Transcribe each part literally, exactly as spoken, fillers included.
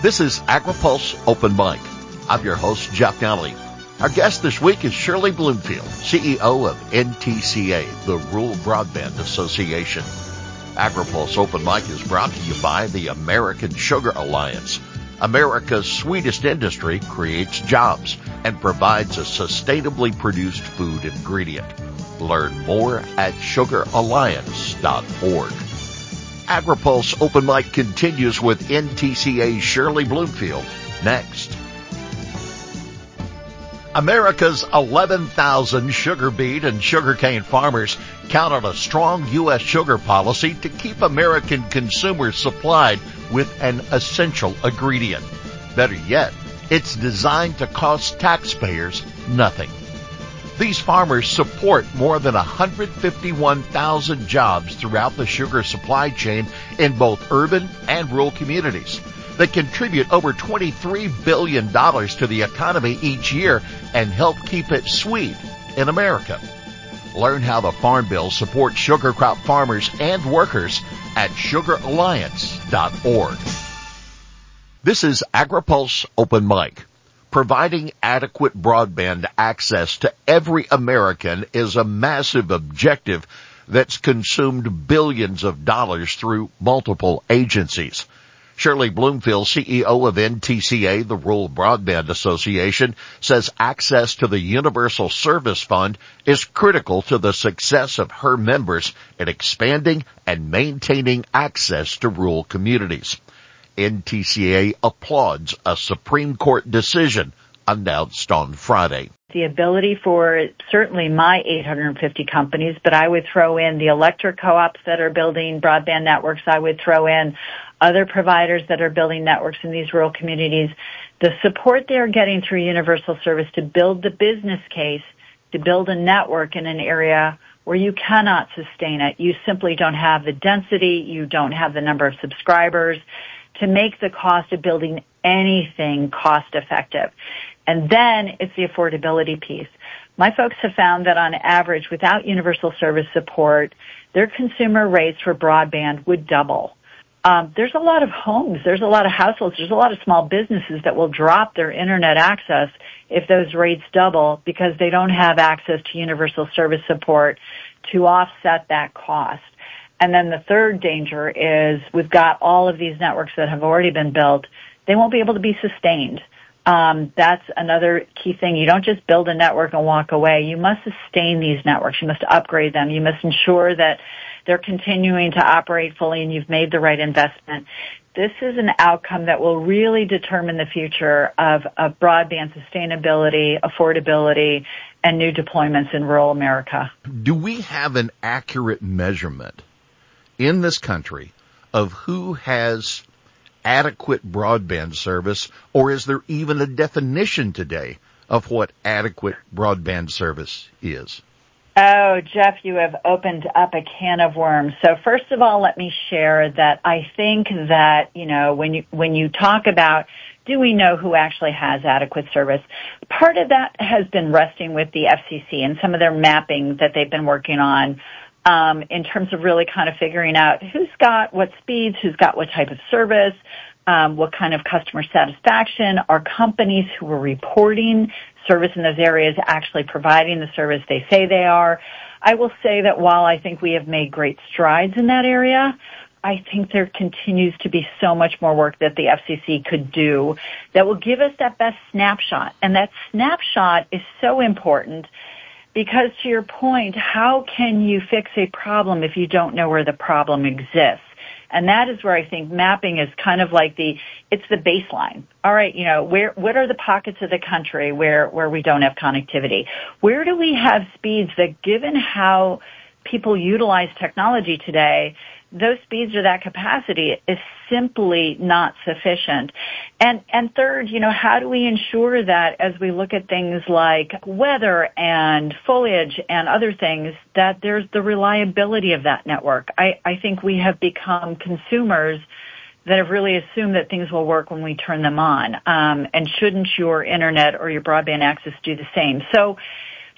This is AgriPulse Open Mic. I'm your host, Jeff Nally. Our guest this week is Shirley Bloomfield, C E O of N T C A, the Rural Broadband Association. AgriPulse Open Mic is brought to you by the American Sugar Alliance. America's sweetest industry creates jobs and provides a sustainably produced food ingredient. Learn more at sugar alliance dot org. AgriPulse Open Mic continues with N T C A's Shirley Bloomfield next. America's eleven thousand sugar beet and sugarcane farmers count on a strong U S sugar policy to keep American consumers supplied with an essential ingredient. Better yet, it's designed to cost taxpayers nothing. These farmers support more than one hundred fifty-one thousand jobs throughout the sugar supply chain in both urban and rural communities. They contribute over twenty-three billion dollars to the economy each year and help keep it sweet in America. Learn how the Farm Bill supports sugar crop farmers and workers at sugar alliance dot org. This is AgriPulse Open Mic. Providing adequate broadband access to every American is a massive objective that's consumed billions of dollars through multiple agencies. Shirley Bloomfield, C E O of N T C A, the Rural Broadband Association, says access to the Universal Service Fund is critical to the success of her members in expanding and maintaining access to rural communities. N T C A applauds a Supreme Court decision announced on Friday. The ability for certainly my eight hundred fifty companies, but I would throw in the electric co-ops that are building broadband networks. I would throw in other providers that are building networks in these rural communities. The support they're getting through Universal Service to build the business case, to build a network in an area where you cannot sustain it. You simply don't have the density. You don't have the number of subscribers to make the cost of building anything cost effective. And then it's the affordability piece. My folks have found that on average, without universal service support, their consumer rates for broadband would double. Um, there's a lot of homes, there's a lot of households, there's a lot of small businesses that will drop their internet access if those rates double because they don't have access to universal service support to offset that cost. And then the third danger is we've got all of these networks that have already been built. They won't be able to be sustained. Um, that's another key thing. You don't just build a network and walk away. You must sustain these networks. You must upgrade them. You must ensure that they're continuing to operate fully and you've made the right investment. This is an outcome that will really determine the future of, of broadband sustainability, affordability, and new deployments in rural America. Do we have an accurate measurement in this country of who has adequate broadband service, or is there even a definition today of what adequate broadband service is? Oh, Jeff, you have opened up a can of worms. So first of all, let me share that I think that, you know, when you, when you talk about do we know who actually has adequate service, part of that has been resting with the F C C and some of their mapping that they've been working on. Um, in terms of really kind of figuring out who's got what speeds, who's got what type of service, um, what kind of customer satisfaction, are companies who are reporting service in those areas actually providing the service they say they are. I will say that while I think we have made great strides in that area, I think there continues to be so much more work that the F C C could do that will give us that best snapshot. And that snapshot is so important because, to your point, how can you fix a problem if you don't know where the problem exists? And that is where I think mapping is kind of like the, it's the baseline. All right, you know, where, what are the pockets of the country where, where we don't have connectivity? Where do we have speeds that, given how people utilize technology today, those speeds or that capacity is simply not sufficient. And, and third, you know, how do we ensure that as we look at things like weather and foliage and other things, that there's the reliability of that network? I, I think we have become consumers that have really assumed that things will work when we turn them on. Um, and shouldn't your internet or your broadband access do the same? So,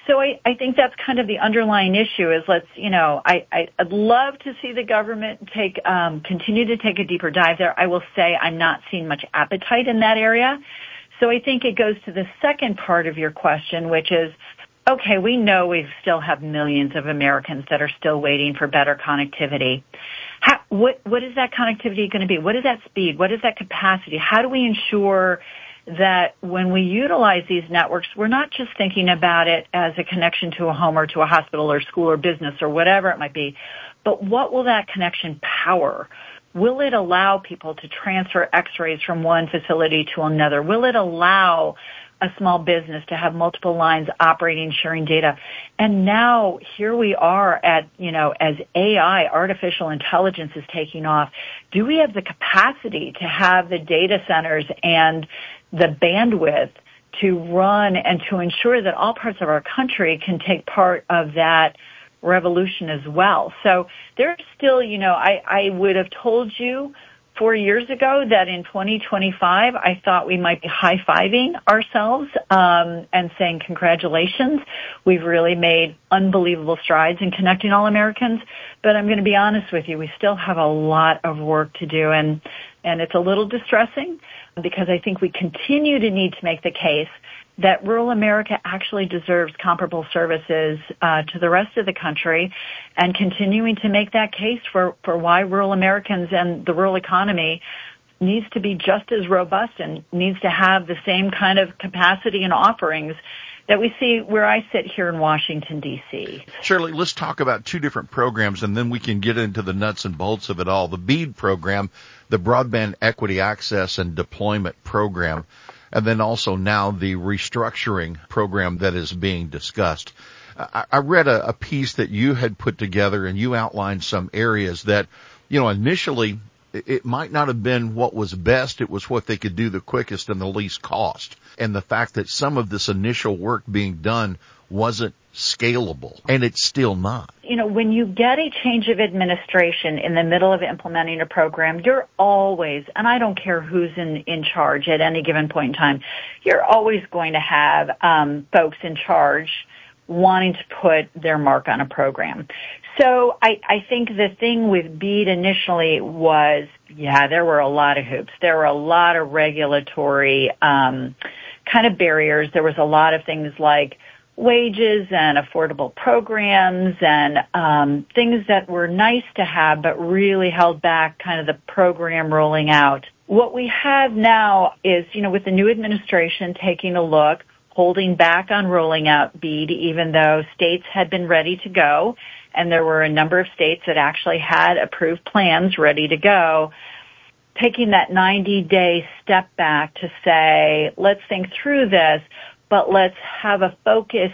So I, I think that's kind of the underlying issue is let's, you know, I, I, I'd love to see the government take, um, continue to take a deeper dive there. I will say I'm not seeing much appetite in that area. So I think it goes to the second part of your question, which is, okay, we know we still have millions of Americans that are still waiting for better connectivity. How, what, what is that connectivity going to be? What is that speed? What is that capacity? How do we ensure that when we utilize these networks, we're not just thinking about it as a connection to a home or to a hospital or school or business or whatever it might be, but what will that connection power? Will it allow people to transfer x-rays from one facility to another? Will it allow a small business to have multiple lines operating, sharing data? And now here we are at, you know, as A I, artificial intelligence is taking off. Do we have the capacity to have the data centers and the bandwidth to run and to ensure that all parts of our country can take part of that revolution as well? So there's still, you know, I, I would have told you four years ago that in twenty twenty-five, I thought we might be high-fiving ourselves um, and saying congratulations. We've really made unbelievable strides in connecting all Americans. But I'm going to be honest with you, we still have a lot of work to do, and and it's a little distressing because I think we continue to need to make the case that rural America actually deserves comparable services uh, to the rest of the country, and continuing to make that case for, for why rural Americans and the rural economy needs to be just as robust and needs to have the same kind of capacity and offerings that we see where I sit here in Washington, D C. Shirley, let's talk about two different programs, and then we can get into the nuts and bolts of it all. The BEAD program, the Broadband Equity Access and Deployment Program, and then also now the restructuring program that is being discussed. I, I read a, a piece that you had put together, and you outlined some areas that, you know, initially it might not have been what was best. It was what they could do the quickest and the least cost. And the fact that some of this initial work being done wasn't scalable, and it's still not. You know, when you get a change of administration in the middle of implementing a program, you're always, and I don't care who's in, in charge at any given point in time, you're always going to have um, folks in charge wanting to put their mark on a program. So I, I think the thing with BEAD initially was, yeah, there were a lot of hoops. There were a lot of regulatory um, kind of barriers. There was a lot of things like wages and affordable programs and um, things that were nice to have but really held back kind of the program rolling out. What we have now is, you know, with the new administration taking a look, holding back on rolling out BEAD, even though states had been ready to go, and there were a number of states that actually had approved plans ready to go, taking that ninety-day step back to say, let's think through this, but let's have a focus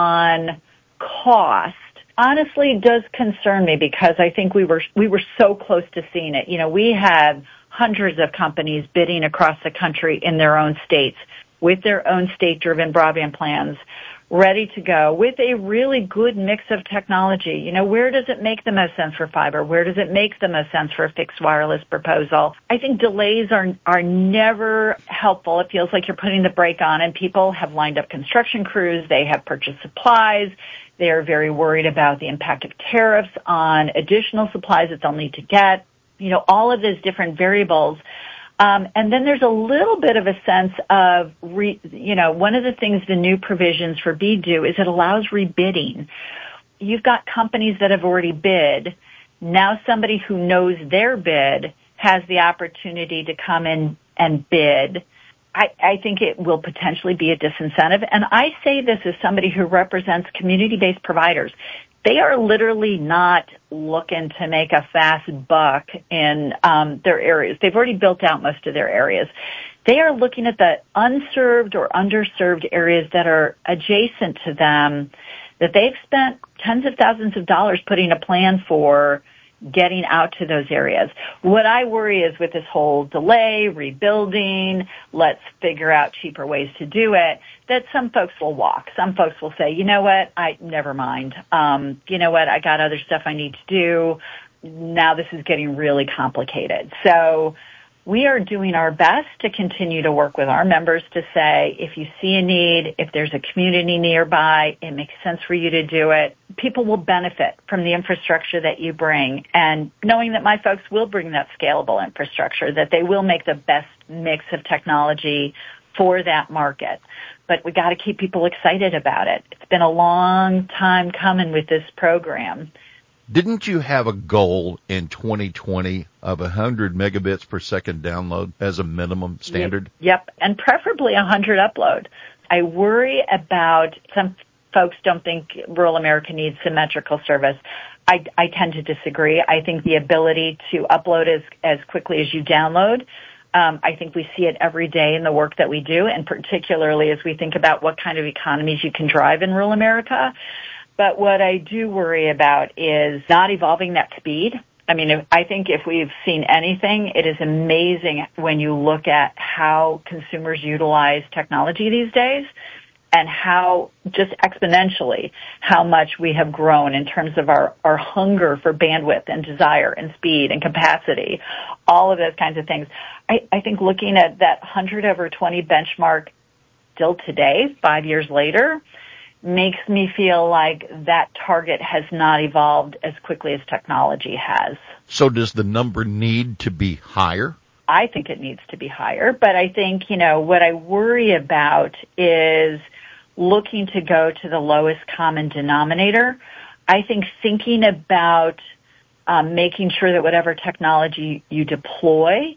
on cost, honestly does concern me because I think we were we were so close to seeing it. You know, we had hundreds of companies bidding across the country in their own states with their own state-driven broadband plans, ready to go with a really good mix of technology. You know, where does it make the most sense for fiber? Where does it make the most sense for a fixed wireless proposal? I think delays are are never helpful. It feels like you're putting the brake on, and people have lined up construction crews. They have purchased supplies. They are very worried about the impact of tariffs on additional supplies that they'll need to get. You know, all of those different variables. Um, and then there's a little bit of a sense of, re, you know, one of the things the new provisions for BEAD do is it allows rebidding. You've got companies that have already bid. Now somebody who knows their bid has the opportunity to come in and bid. I, I think it will potentially be a disincentive. And I say this as somebody who represents community-based providers. They are literally not looking to make a fast buck in um, their areas. They've already built out most of their areas. They are looking at the unserved or underserved areas that are adjacent to them that they've spent tens of thousands of dollars putting a plan for getting out to those areas. What I worry is with this whole delay, rebuilding, let's figure out cheaper ways to do it, that some folks will walk. Some folks will say, you know what, I never mind. Um, you know what, I got other stuff I need to do. Now this is getting really complicated. So we are doing our best to continue to work with our members to say, if you see a need, if there's a community nearby, it makes sense for you to do it. People will benefit from the infrastructure that you bring, and knowing that my folks will bring that scalable infrastructure, that they will make the best mix of technology for that market. But we got to keep people excited about it. It's been a long time coming with this program. Didn't you have a goal in twenty twenty of one hundred megabits per second download as a minimum standard? Yep, and preferably one hundred upload. I worry about, some folks don't think rural America needs symmetrical service. I, I tend to disagree. I think the ability to upload as, as quickly as you download, um, I think we see it every day in the work that we do, and particularly as we think about what kind of economies you can drive in rural America. But what I do worry about is not evolving that speed. I mean, if, I think if we've seen anything, it is amazing when you look at how consumers utilize technology these days and how just exponentially how much we have grown in terms of our, our hunger for bandwidth and desire and speed and capacity, all of those kinds of things. I, I think looking at that one hundred over twenty benchmark still today, five years later, makes me feel like that target has not evolved as quickly as technology has. So does the number need to be higher? I think it needs to be higher, but I think, you know, what I worry about is looking to go to the lowest common denominator. I think thinking about um, making sure that whatever technology you deploy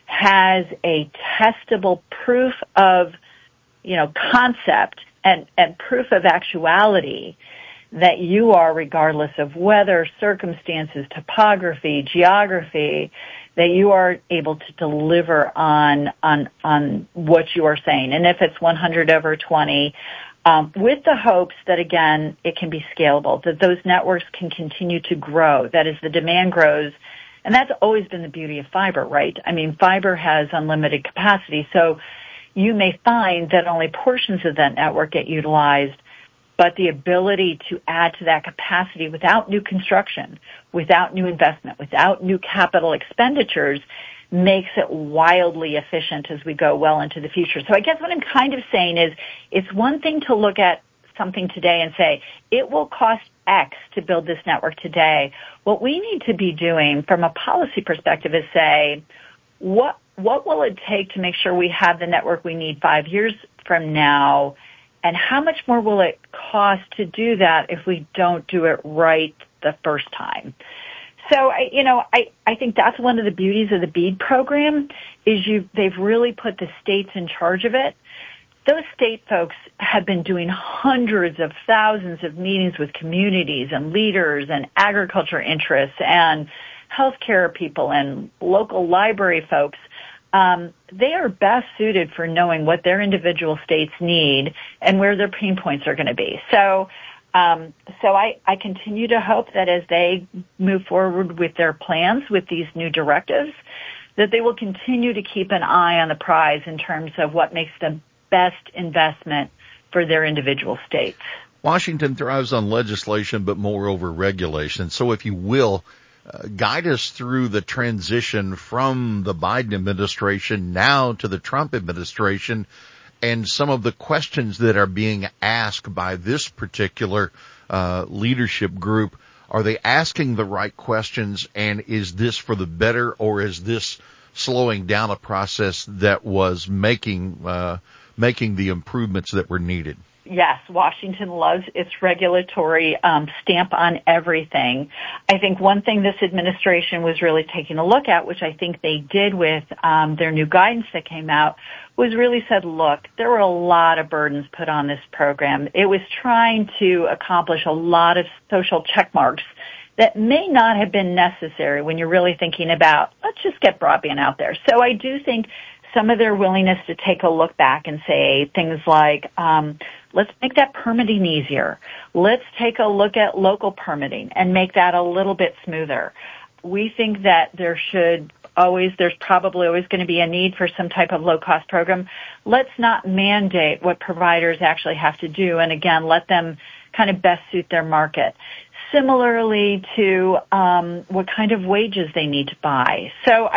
has a testable proof of, you know, concept and, and proof of actuality that you are, regardless of weather, circumstances, topography, geography, that you are able to deliver on on on what you are saying. And if it's one hundred over twenty, um, with the hopes that, again, it can be scalable, that those networks can continue to grow, that as the demand grows. And that's always been the beauty of fiber, right? I mean, fiber has unlimited capacity, so you may find that only portions of that network get utilized, but the ability to add to that capacity without new construction, without new investment, without new capital expenditures makes it wildly efficient as we go well into the future. So I guess what I'm kind of saying is it's one thing to look at something today and say, it will cost X to build this network today. What we need to be doing from a policy perspective is say, what what will it take to make sure we have the network we need five years from now, and how much more will it cost to do that if we don't do it right the first time? So, I, you know, I, I think that's one of the beauties of the BEAD program is you they've really put the states in charge of it. Those state folks have been doing hundreds of thousands of meetings with communities and leaders and agriculture interests and healthcare people and local library folks. Um, they are best suited for knowing what their individual states need and where their pain points are going to be. So, um, so I, I continue to hope that as they move forward with their plans with these new directives, that they will continue to keep an eye on the prize in terms of what makes the best investment for their individual states. Washington thrives on legislation, but moreover regulation. So if you will, Uh, guide us through the transition from the Biden administration now to the Trump administration and some of the questions that are being asked by this particular uh, leadership group. Are they asking the right questions, and is this for the better, or is this slowing down a process that was making uh, making the improvements that were needed? Yes, Washington loves its regulatory um, stamp on everything. I think one thing this administration was really taking a look at, which I think they did with um, their new guidance that came out, was really said, look, there were a lot of burdens put on this program. It was trying to accomplish a lot of social check marks that may not have been necessary when you're really thinking about, let's just get broadband out there. So I do think some of their willingness to take a look back and say things like, um, let's make that permitting easier. Let's take a look at local permitting and make that a little bit smoother. We think that there should always, there's probably always going to be a need for some type of low-cost program. Let's not mandate what providers actually have to do, and again, let them kind of best suit their market. Similarly to um, what kind of wages they need to buy. So I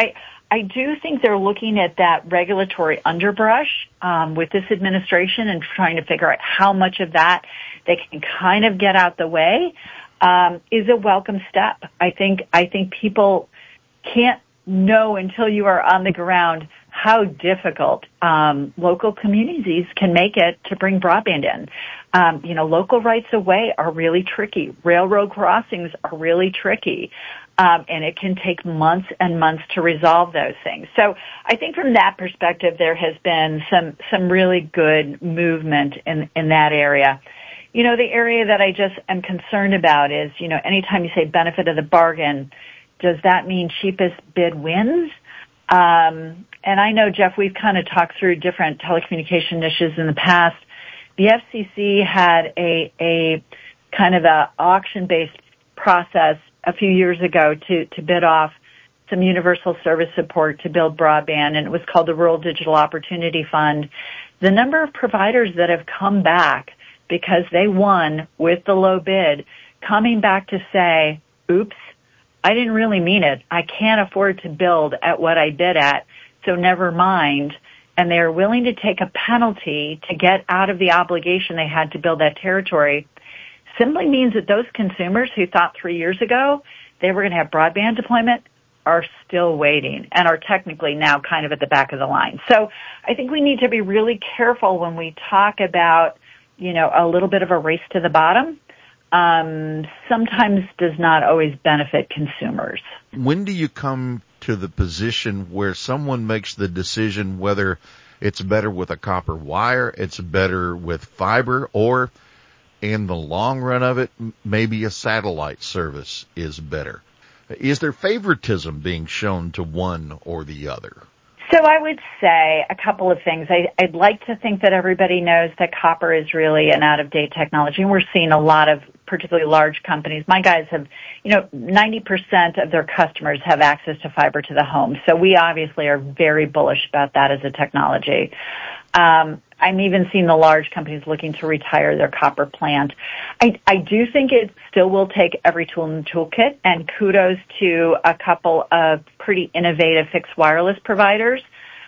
I do think they're looking at that regulatory underbrush um, with this administration and trying to figure out how much of that they can kind of get out the way um, is a welcome step. I think I think people can't know until you are on the ground how difficult um, local communities can make it to bring broadband in. Um, you know, local rights of way are really tricky. Railroad crossings are really tricky. Um, and it can take months and months to resolve those things. So I think from that perspective, there has been some, some really good movement in, in that area. You know, the area that I just am concerned about is, you know, anytime you say benefit of the bargain, does that mean cheapest bid wins? Um, and I know, Jeff, we've kind of talked through different telecommunication initiatives in the past. The F C C had a, a kind of a auction-based process a few years ago to, to bid off some universal service support to build broadband, and it was called the Rural Digital Opportunity Fund. The number of providers that have come back because they won with the low bid, coming back to say, oops, I didn't really mean it. I can't afford to build at what I bid at, so never mind. And they're willing to take a penalty to get out of the obligation they had to build that territory, simply means that those consumers who thought three years ago they were going to have broadband deployment are still waiting and are technically now kind of at the back of the line. So I think we need to be really careful when we talk about, you know, a little bit of a race to the bottom. Um, sometimes does not always benefit consumers. When do you come to the position where someone makes the decision whether it's better with a copper wire, it's better with fiber, or in the long run of it, maybe a satellite service is better? Is there favoritism being shown to one or the other? So I would say a couple of things. I, I'd like to think that everybody knows that copper is really an out-of-date technology, and we're seeing a lot of particularly large companies. My guys have, you know, ninety percent of their customers have access to fiber to the home. So we obviously are very bullish about that as a technology. Um, I'm even seeing the large companies looking to retire their copper plant. I, I do think it still will take every tool in the toolkit, and kudos to a couple of pretty innovative fixed wireless providers.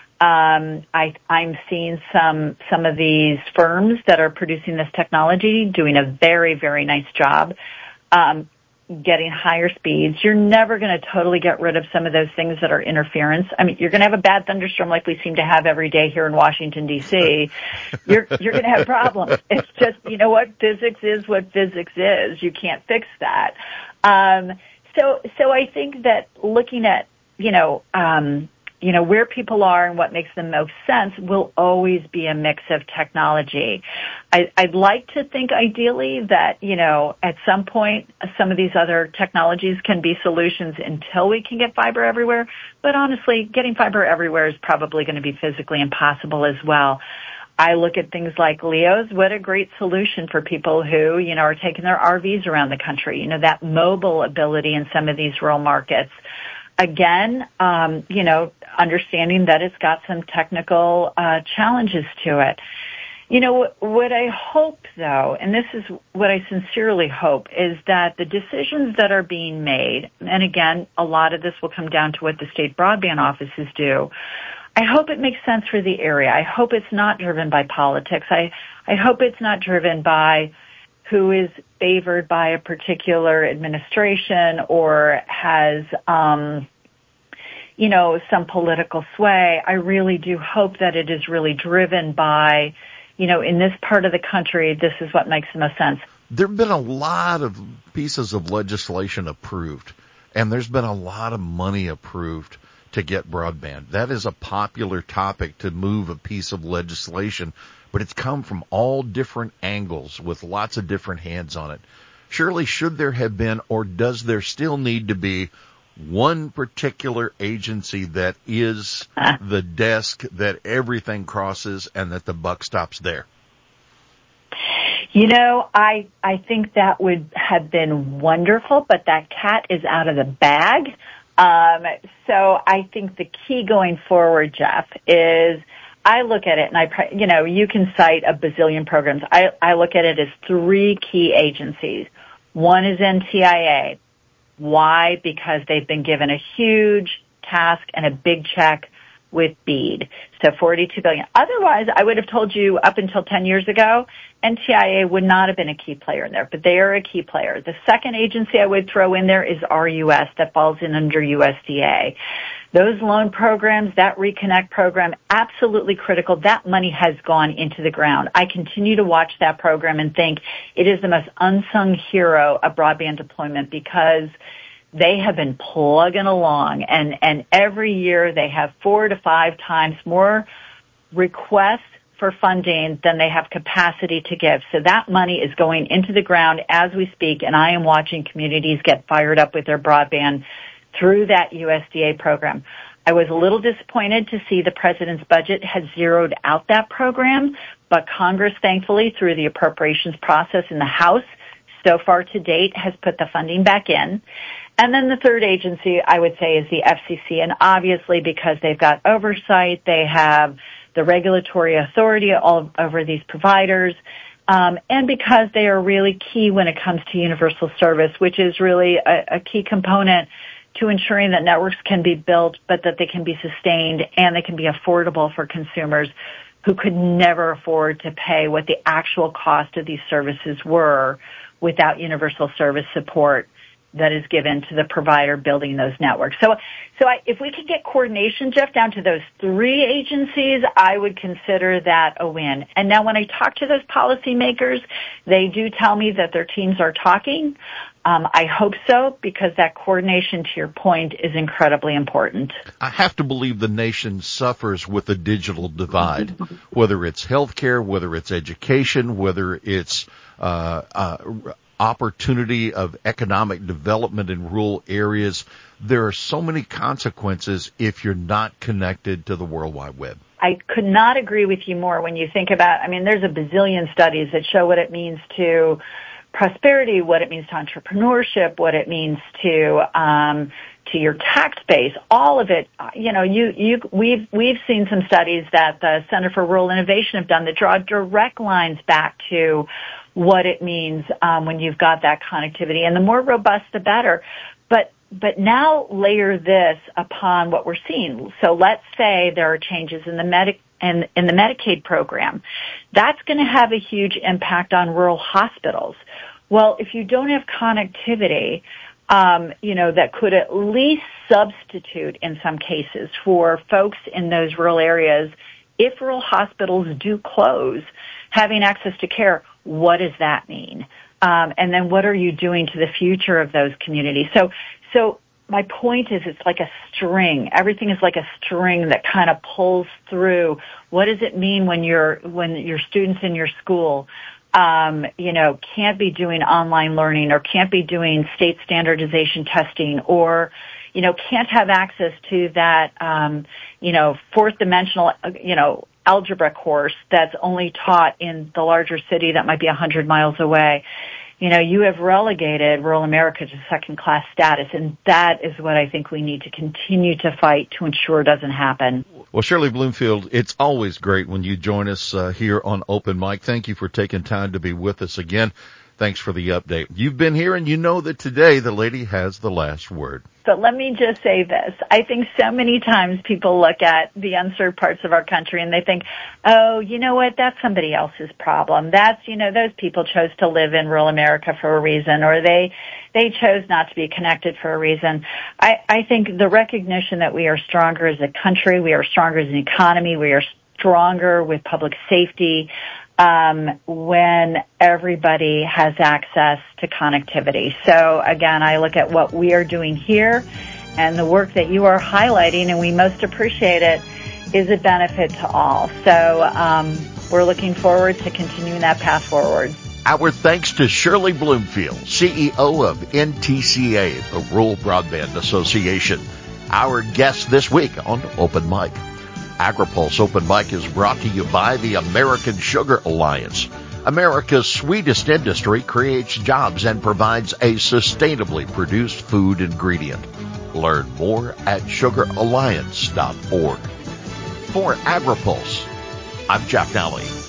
Um, I, I'm seeing some some of these firms that are producing this technology doing a very, very nice job um, getting higher speeds. You're never going to totally get rid of some of those things that are interference. I mean, you're going to have a bad thunderstorm like we seem to have every day here in Washington, D C You're, you're going to have problems. It's just, you know what, physics is what physics is. You can't fix that. Um, so, so I think that looking at, you know, um, you know, where people are and what makes the most sense will always be a mix of technology. I, I'd like to think ideally that, you know, at some point some of these other technologies can be solutions until we can get fiber everywhere. But honestly, getting fiber everywhere is probably going to be physically impossible as well. I look at things like Leo's. What a great solution for people who, you know, are taking their R Vs around the country. You know, that mobile ability in some of these rural markets. Again, um, you know, understanding that it's got some technical uh, challenges to it. You know, what I hope, though, and this is what I sincerely hope, is that the decisions that are being made, and again, a lot of this will come down to what the state broadband offices do, I hope it makes sense for the area. I hope it's not driven by politics. I, I hope it's not driven by who is favored by a particular administration or has, um, you know, some political sway. I really do hope that it is really driven by, you know, in this part of the country, this is what makes the most sense. There have been a lot of pieces of legislation approved, and there's been a lot of money approved to get broadband. That is a popular topic to move a piece of legislation, but it's come from all different angles with lots of different hands on it. Surely should there have been, or does there still need to be, one particular agency that is the desk that everything crosses and that the buck stops there? You know, I I think that would have been wonderful, but that cat is out of the bag. Um, so I think the key going forward, Jeff, is I look at it, and I, you know, you can cite a bazillion programs. I, I look at it as three key agencies. One is N T I A. Why? Because they've been given a huge task and a big check with BEAD. So forty-two billion dollars. Otherwise, I would have told you up until ten years ago, N T I A would not have been a key player in there, but they are a key player. The second agency I would throw in there is R U S, that falls in under U S D A. Those loan programs, that Reconnect program, absolutely critical. That money has gone into the ground. I continue to watch that program and think it is the most unsung hero of broadband deployment because they have been plugging along, and, and every year they have four to five times more requests for funding than they have capacity to give. So that money is going into the ground as we speak, and I am watching communities get fired up with their broadband through that U S D A program. I was a little disappointed to see the president's budget has zeroed out that program, but Congress, thankfully, through the appropriations process in the House, so far to date, has put the funding back in. And then the third agency, I would say, is the F C C. And obviously, because they've got oversight, they have the regulatory authority all over these providers, um, and because they are really key when it comes to universal service, which is really a, a key component to ensuring that networks can be built, but that they can be sustained and they can be affordable for consumers who could never afford to pay what the actual cost of these services were without universal service support that is given to the provider building those networks. So, so I, if we could get coordination, Jeff, down to those three agencies, I would consider that a win. And now when I talk to those policymakers, they do tell me that their teams are talking. Um, I hope so, because that coordination, to your point, is incredibly important. I have to believe the nation suffers with the digital divide, whether it's healthcare, whether it's education, whether it's uh, uh opportunity of economic development in rural areas. There are so many consequences if you're not connected to the World Wide Web. I could not agree with you more when you think about, I mean, there's a bazillion studies that show what it means to prosperity, what it means to entrepreneurship, what it means to, um, to your tax base, all of it. You know, you, you, we've, we've seen some studies that the Center for Rural Innovation have done that draw direct lines back to what it means um, when you've got that connectivity, and the more robust, the better. But but now layer this upon what we're seeing. So let's say there are changes in the medic and in the Medicaid program. That's going to have a huge impact on rural hospitals. Well, if you don't have connectivity, um, you know, that could at least substitute in some cases for folks in those rural areas, if rural hospitals do close, having access to care, what does that mean? Um, and then what are you doing to the future of those communities? So, so my point is it's like a string. Everything is like a string that kind of pulls through. What does it mean when you're, when your students in your school, um, you know, can't be doing online learning or can't be doing state standardization testing or, you know, can't have access to that, um, you know, fourth dimensional, you know, algebra course that's only taught in the larger city that might be a hundred miles away. You know, you have relegated rural America to second-class status, and that is what I think we need to continue to fight to ensure doesn't happen. Well, Shirley Bloomfield, it's always great when you join us uh, here on Open Mic. Thank you for taking time to be with us again. Thanks for the update. You've been here, and you know that today the lady has the last word. But let me just say this. I think so many times people look at the unserved parts of our country and they think, oh, you know what, that's somebody else's problem. That's, you know, those people chose to live in rural America for a reason, or they they chose not to be connected for a reason. I, I think the recognition that we are stronger as a country, we are stronger as an economy, we are stronger with public safety, Um, when everybody has access to connectivity. So again, I look at what we are doing here and the work that you are highlighting, and we most appreciate it, is a benefit to all. So um, we're looking forward to continuing that path forward. Our thanks to Shirley Bloomfield, C E O of N T C A, the Rural Broadband Association, our guest this week on Open Mic. AgriPulse Open Mic is brought to you by the American Sugar Alliance. America's sweetest industry creates jobs and provides a sustainably produced food ingredient. Learn more at sugar alliance dot org. For AgriPulse, I'm Jeff Nally.